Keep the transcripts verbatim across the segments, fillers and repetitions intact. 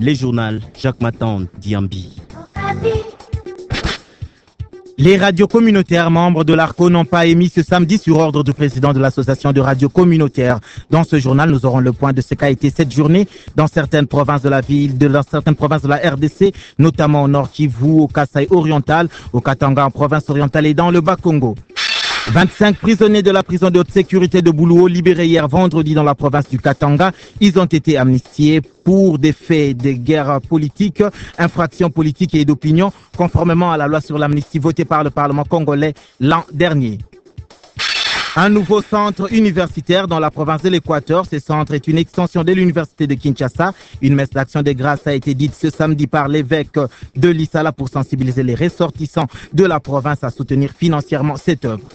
Les journaux, Jacques Matan, Diambi. Les radios communautaires membres de l'ARCO n'ont pas émis ce samedi sur ordre du président de l'association de radios communautaires. Dans ce journal, nous aurons le point de ce qu'a été cette journée dans certaines provinces de la ville, de dans certaines provinces de la R D C, notamment au Nord Kivu, au Kasaï oriental, au Katanga en province orientale et dans le Bas-Congo. vingt-cinq prisonniers de la prison de haute sécurité de Boulouo libérés hier vendredi dans la province du Katanga. Ils ont été amnistiés pour des faits de guerre politique, infractions politiques et d'opinion, conformément à la loi sur l'amnistie votée par le Parlement congolais l'an dernier. Un nouveau centre universitaire dans la province de l'Équateur. Ce centre est une extension de l'université de Kinshasa. Une messe d'action de grâce a été dite ce samedi par l'évêque de Lissala pour sensibiliser les ressortissants de la province à soutenir financièrement cette œuvre.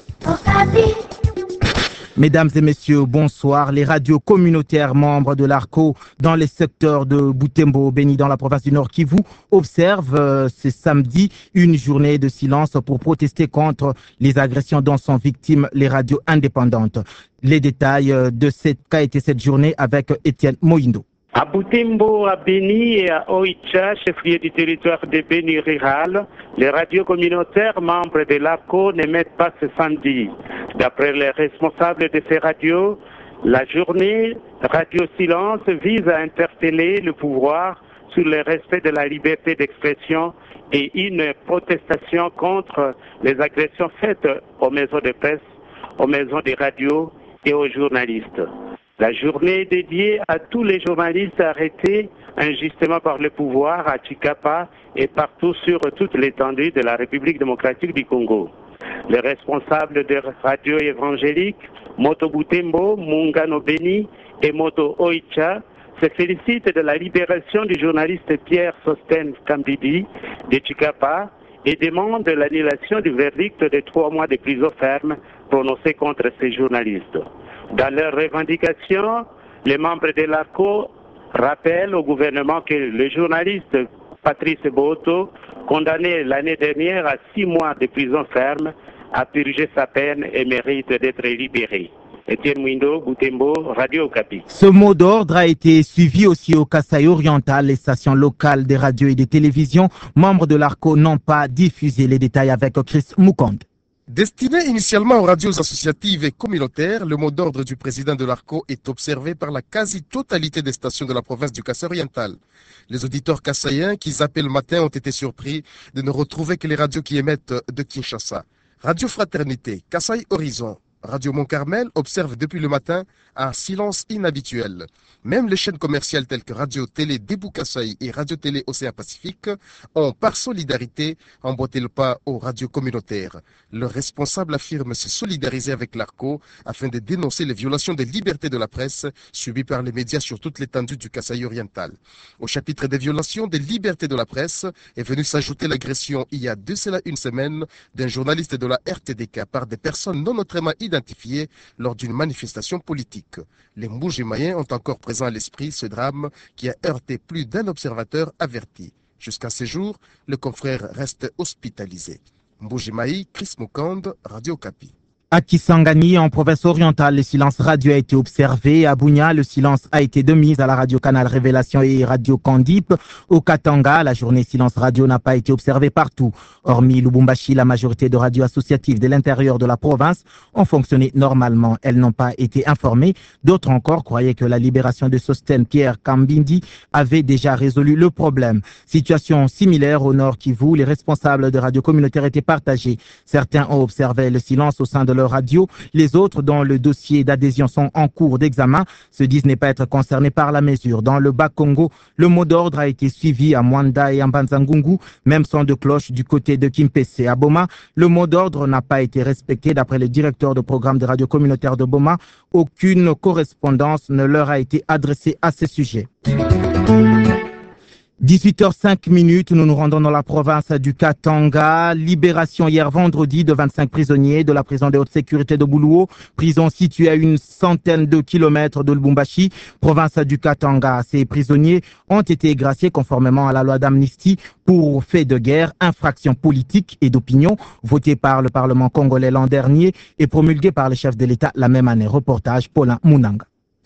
Mesdames et messieurs, bonsoir. Les radios communautaires membres de l'ARCO dans les secteurs de Butembo, Beni, dans la province du Nord Kivu, observent euh, ce samedi une journée de silence pour protester contre les agressions dont sont victimes les radios indépendantes. Les détails de ce qu'a été cette journée avec Étienne Moindo. À Butembo, à Beni et à Oicha, chef-lieu du territoire de Beni rural, les radios communautaires membres de l'ARCO n'émettent pas ce samedi. D'après les responsables de ces radios, la journée Radio Silence vise à interpeller le pouvoir sur le respect de la liberté d'expression et une protestation contre les agressions faites aux maisons de presse, aux maisons de radio et aux journalistes. La journée est dédiée à tous les journalistes arrêtés injustement par le pouvoir à Chikapa et partout sur toute l'étendue de la République démocratique du Congo. Les responsables des radios évangéliques, Moto Butembo, Mungano Beni et Moto Oicha, se félicitent de la libération du journaliste Pierre Sosten Kambidi de Chikapa et demandent l'annulation du verdict de trois mois de prison ferme prononcé contre ces journalistes. Dans leurs revendications, les membres de l'ARCO rappellent au gouvernement que le journaliste Patrice Boto, condamné l'année dernière à six mois de prison ferme, a purgé sa peine et mérite d'être libéré. Étienne Mwindo, Butembo, Radio Okapi. Ce mot d'ordre a été suivi aussi au Kasaï oriental. Les stations locales des radios et des télévisions membres de l'ARCO n'ont pas diffusé les détails avec Chris Mukand. Destiné initialement aux radios associatives et communautaires, le mot d'ordre du président de l'ARCO est observé par la quasi-totalité des stations de la province du Kasaï oriental. Les auditeurs kassaïens qui zappaient le matin ont été surpris de ne retrouver que les radios qui émettent de Kinshasa. Radio Fraternité, Kasaï Horizon, Radio Mont-Carmel observe depuis le matin un silence inhabituel. Même les chaînes commerciales telles que Radio Télé Débou Kasaï et Radio Télé Océan Pacifique ont, par solidarité, emboîté le pas aux radios communautaires. Leurs responsables affirment se solidariser avec l'ARCO afin de dénoncer les violations des libertés de la presse subies par les médias sur toute l'étendue du Kasaï oriental. Au chapitre des violations des libertés de la presse est venue s'ajouter l'agression il y a de cela une semaine d'un journaliste de la R T D K par des personnes non autrement identifiées lors d'une manifestation politique. Les Mboujimaïens ont encore présent à l'esprit ce drame qui a heurté plus d'un observateur averti. Jusqu'à ce jour, le confrère reste hospitalisé. Mboujimaï, Chris Mukand, Radio Okapi. À Kisangani, en province orientale, le silence radio a été observé. À Bunia, le silence a été de mise à la radio Canal Révélation et radio Candip. Au Katanga, la journée silence radio n'a pas été observée partout. Hormis Lubumbashi, la majorité de radios associatives de l'intérieur de la province ont fonctionné normalement. Elles n'ont pas été informées. D'autres encore croyaient que la libération de Sosten Pierre Kambindi avait déjà résolu le problème. Situation similaire au Nord Kivu, les responsables de radios communautaires étaient partagés. Certains ont observé le silence au sein de leur radio. Les autres, dont le dossier d'adhésion sont en cours d'examen, se disent ne pas être concernés par la mesure. Dans le Bas-Congo, le mot d'ordre a été suivi à Mwanda et à Mbanzangungu, même son de cloche du côté de Kimpese. À Boma, le mot d'ordre n'a pas été respecté. D'après le directeur de programme de radio communautaire de Boma, aucune correspondance ne leur a été adressée à ce sujet. dix-huit heures cinq, nous nous rendons dans la province du Katanga. Libération hier vendredi de vingt-cinq prisonniers de la prison de haute sécurité de Boulouo, prison située à une centaine de kilomètres de Lubumbashi, province du Katanga. Ces prisonniers ont été graciés conformément à la loi d'amnistie pour faits de guerre, infractions politiques et d'opinion, votée par le Parlement congolais l'an dernier et promulguée par le chef de l'État la même année. Reportage Paulin Mounanga.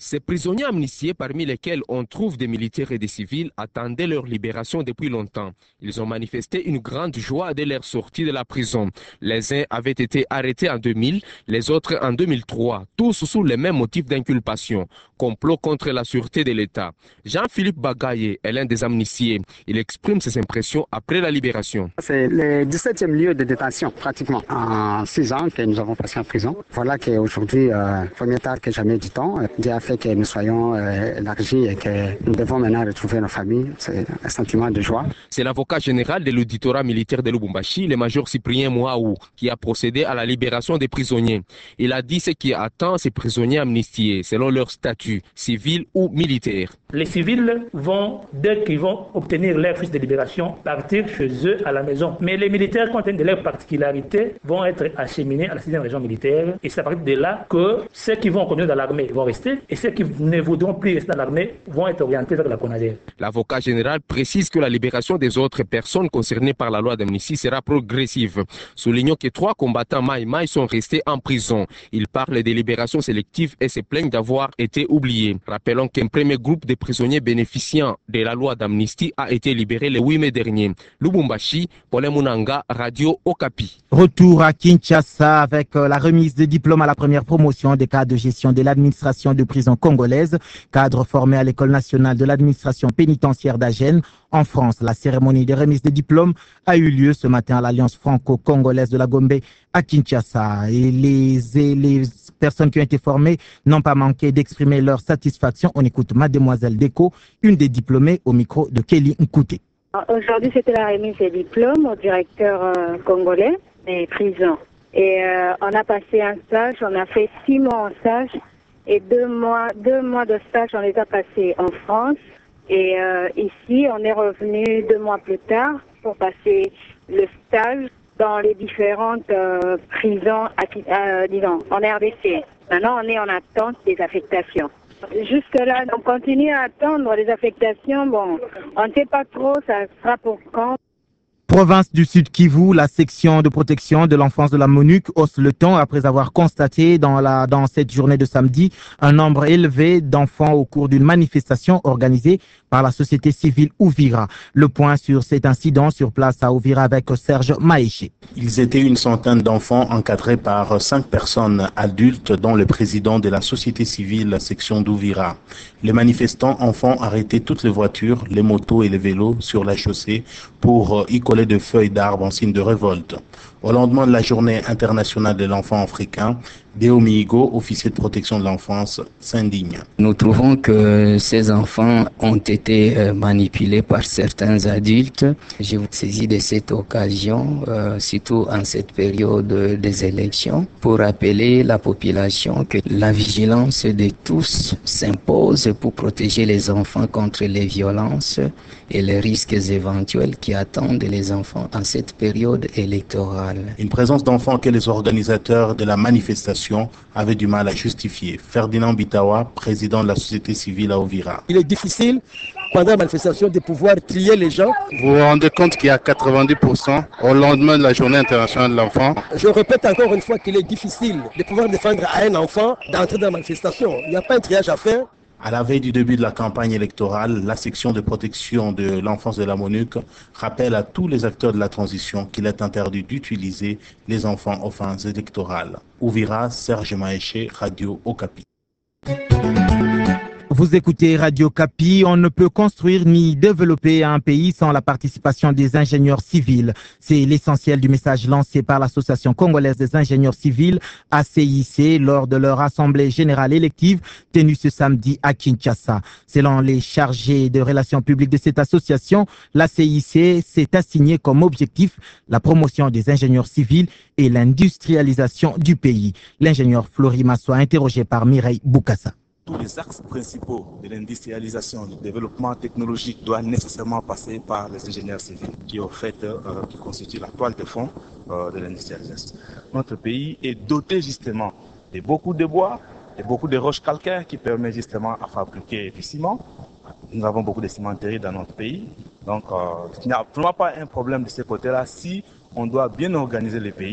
Ces prisonniers amnistiés, parmi lesquels on trouve des militaires et des civils, attendaient leur libération depuis longtemps. Ils ont manifesté une grande joie dès leur sortie de la prison. Les uns avaient été arrêtés en deux mille, les autres en deux mille trois, tous sous les mêmes motifs d'inculpation. Complot contre la sûreté de l'État. Jean-Philippe Bagaye est l'un des amnistiés. Il exprime ses impressions après la libération. C'est le dix-septième lieu de détention, pratiquement, en six ans que nous avons passé en prison. Voilà qu'aujourd'hui, euh, premier tard que jamais du temps, Dieu a fait que nous soyons euh, élargis et que nous devons maintenant retrouver nos familles. C'est un sentiment de joie. C'est l'avocat général de l'auditorat militaire de Lubumbashi, le major Cyprien Mouaou, qui a procédé à la libération des prisonniers. Il a dit ce qui attend ces prisonniers amnistiés, selon leur statut, civil ou militaire. Les civils vont, dès qu'ils vont obtenir leur fiche de libération, partir chez eux à la maison. Mais les militaires, compte tenu de leurs particularités, vont être acheminés à la sixième région militaire. Et c'est à partir de là que ceux qui vont continuer dans l'armée vont rester et ceux qui ne voudront plus rester dans l'armée vont être orientés vers la CONADER. L'avocat général précise que la libération des autres personnes concernées par la loi d'amnistie sera progressive, soulignant que trois combattants Maï-Maï sont restés en prison. Il parle des libérations sélectives et se plaignent d'avoir été oubliés. Rappelons qu'un premier groupe de prisonniers bénéficiant de la loi d'amnistie a été libéré le huit mai dernier. Lubumbashi, Paul Munanga, Radio Okapi. Retour à Kinshasa avec la remise de diplômes à la première promotion des cadres de gestion de l'administration de prison congolaise, cadre formé à l'École nationale de l'administration pénitentiaire d'Agen en France. La cérémonie de remise des diplômes a eu lieu ce matin à l'Alliance franco-congolaise de la Gombe à Kinshasa. Et les, et les personnes qui ont été formées n'ont pas manqué d'exprimer leur satisfaction. On écoute Mademoiselle Deko, une des diplômées, au micro de Kelly Nkouté. Aujourd'hui, c'était la remise des diplômes au directeur euh, congolais des prisons. Et euh, on a passé un stage, on a fait six mois en stage et deux mois, deux mois de stage, on les a passés en France. Et euh, ici, on est revenu deux mois plus tard pour passer le stage dans les différentes euh, prisons, euh, disons, en R D C. Maintenant, on est en attente des affectations. Jusque-là, on continue à attendre les affectations. Bon, on ne sait pas trop, ça sera pour quand. Province du Sud Kivu, la section de protection de l'enfance de la MONUC hausse le ton après avoir constaté dans, la, dans cette journée de samedi un nombre élevé d'enfants au cours d'une manifestation organisée par la société civile Ouvira. Le point sur cet incident sur place à Ouvira avec Serge Maéché. Ils étaient une centaine d'enfants encadrés par cinq personnes adultes, dont le président de la société civile section d'Ouvira. Les manifestants enfants arrêtaient toutes les voitures, les motos et les vélos sur la chaussée pour y coller de feuilles d'arbres en signe de révolte. Au lendemain de la journée internationale de l'enfant africain, Deo Mihigo, officier de protection de l'enfance, s'indigne. Nous trouvons que ces enfants ont été manipulés par certains adultes. Je vous saisis de cette occasion, euh, surtout en cette période des élections, pour rappeler la population que la vigilance de tous s'impose pour protéger les enfants contre les violences et les risques éventuels qui attendent les enfants en cette période électorale. Une présence d'enfants que les organisateurs de la manifestation avaient du mal à justifier. Ferdinand Bitawa, président de la société civile à Ouvira. Il est difficile pendant la manifestation de pouvoir trier les gens. Vous vous rendez compte qu'il y a quatre-vingt-dix pour cent au lendemain de la journée internationale de l'enfant. Je répète encore une fois qu'il est difficile de pouvoir défendre à un enfant d'entrer dans la manifestation. Il n'y a pas un triage à faire. À la veille du début de la campagne électorale, la section de protection de l'enfance de la MONUC rappelle à tous les acteurs de la transition qu'il est interdit d'utiliser les enfants aux fins électorales. Ouvira, Serge Maéché, Radio Okapi. Vous écoutez Radio Kapi. On ne peut construire ni développer un pays sans la participation des ingénieurs civils. C'est l'essentiel du message lancé par l'Association congolaise des ingénieurs civils, A C I C, lors de leur assemblée générale élective tenue ce samedi à Kinshasa. Selon les chargés de relations publiques de cette association, l'A C I C s'est assigné comme objectif la promotion des ingénieurs civils et l'industrialisation du pays. L'ingénieur Flori Massoa, interrogé par Mireille Boukassa. Tous les axes principaux de l'industrialisation, du développement technologique doivent nécessairement passer par les ingénieurs civils qui, au fait, euh, qui constituent la toile de fond euh, de l'industrialisation. Notre pays est doté justement de beaucoup de bois, de beaucoup de roches calcaires qui permettent justement à fabriquer du ciment. Nous avons beaucoup de cimenteries dans notre pays. Donc, euh, il n'y a vraiment pas un problème de ce côté-là si on doit bien organiser le pays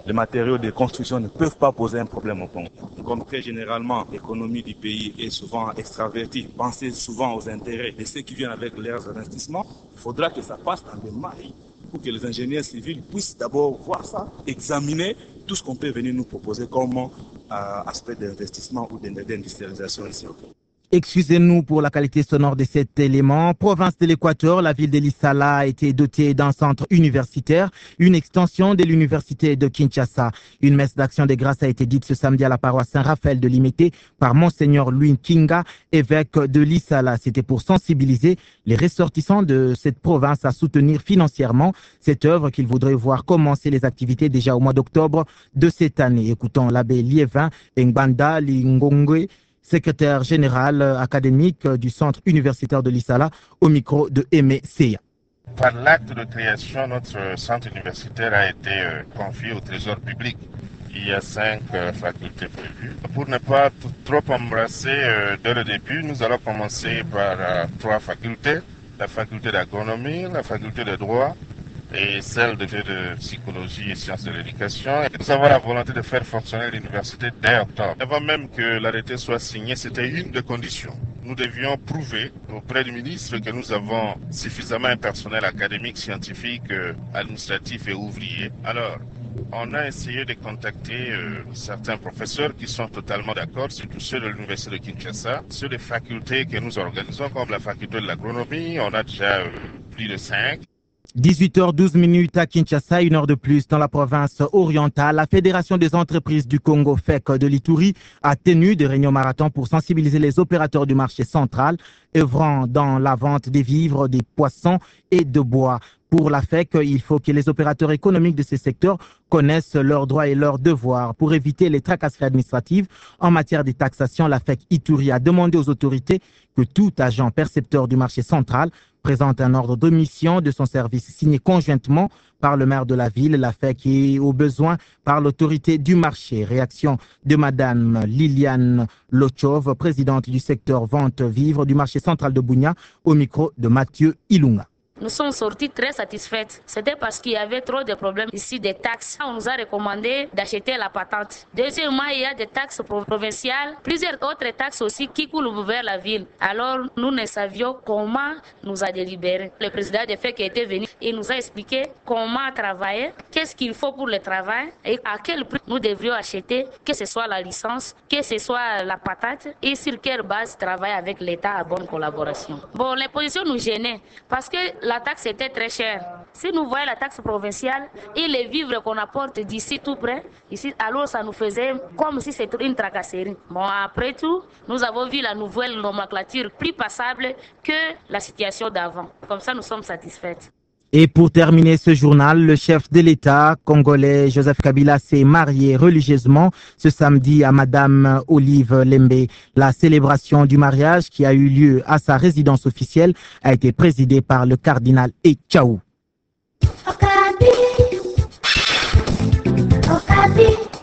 les matériaux de construction ne peuvent pas poser un problème au Congo. Comme très généralement, l'économie du pays est souvent extravertie, pensez souvent aux intérêts de ceux qui viennent avec leurs investissements, il faudra que ça passe dans des mailles pour que les ingénieurs civils puissent d'abord voir ça, examiner tout ce qu'on peut venir nous proposer comme euh, aspect d'investissement ou d'industrialisation ici au Congo. Excusez-nous pour la qualité sonore de cet élément. Province de l'Équateur, la ville de Lissala a été dotée d'un centre universitaire, une extension de l'université de Kinshasa. Une messe d'action de grâce a été dite ce samedi à la paroisse Saint-Raphaël de Limité par Monseigneur Louis Kinga, évêque de Lissala. C'était pour sensibiliser les ressortissants de cette province à soutenir financièrement cette œuvre qu'ils voudraient voir commencer les activités déjà au mois d'octobre de cette année. Écoutons l'abbé Liévin Ngbanda Lingongwe, secrétaire général académique du centre universitaire de Lissala, au micro de Aimé Seya. Par l'acte de création, notre centre universitaire a été euh, confié au trésor public. Il y a cinq euh, facultés prévues. Pour ne pas trop embrasser euh, dès le début, nous allons commencer par euh, trois facultés. La faculté d'agronomie, la faculté de droit et celle de, de psychologie et sciences de l'éducation. Nous avons la volonté de faire fonctionner l'université dès octobre. Avant même que l'arrêté soit signé, c'était une des conditions. Nous devions prouver auprès du ministre que nous avons suffisamment un personnel académique, scientifique, administratif et ouvrier. Alors, on a essayé de contacter euh, certains professeurs qui sont totalement d'accord, surtout ceux de l'université de Kinshasa, ceux des facultés que nous organisons, comme la faculté de l'agronomie, on a déjà euh, plus de cinq. dix-huit heures douze minutes à Kinshasa, une heure de plus dans la province orientale. La Fédération des entreprises du Congo, F E C de l'Ituri, a tenu des réunions marathon pour sensibiliser les opérateurs du marché central, œuvrant dans la vente des vivres, des poissons et de bois. Pour la F E C, il faut que les opérateurs économiques de ces secteurs connaissent leurs droits et leurs devoirs. Pour éviter les tracasseries administratives en matière de taxation, la F E C Ituri a demandé aux autorités que tout agent percepteur du marché central présente un ordre de mission de son service signé conjointement par le maire de la ville, la F E C et au besoin par l'autorité du marché. Réaction de Madame Liliane Lochov, présidente du secteur vente vivres du marché central de Bunia, au micro de Mathieu Ilunga. Nous sommes sortis très satisfaits. C'était parce qu'il y avait trop de problèmes ici des taxes. On nous a recommandé d'acheter la patente. Deuxièmement, il y a des taxes provinciales, plusieurs autres taxes aussi qui coulent vers la ville. Alors, nous ne savions comment nous a délibéré. Le président de F E C était venu et nous a expliqué comment travailler, qu'est-ce qu'il faut pour le travail et à quel prix nous devrions acheter, que ce soit la licence, que ce soit la patate et sur quelle base travailler avec l'État à bonne collaboration. Bon, les positions nous gênaient parce que la taxe était très chère. Si nous voyons la taxe provinciale et les vivres qu'on apporte d'ici tout près, ici, alors ça nous faisait comme si c'était une tracasserie. Bon, après tout, nous avons vu la nouvelle nomenclature plus passable que la situation d'avant. Comme ça, nous sommes satisfaits. Et pour terminer ce journal, le chef de l'État congolais Joseph Kabila s'est marié religieusement ce samedi à Madame Olive Lembe. La célébration du mariage qui a eu lieu à sa résidence officielle a été présidée par le cardinal Etchaou. Okapi. Okapi.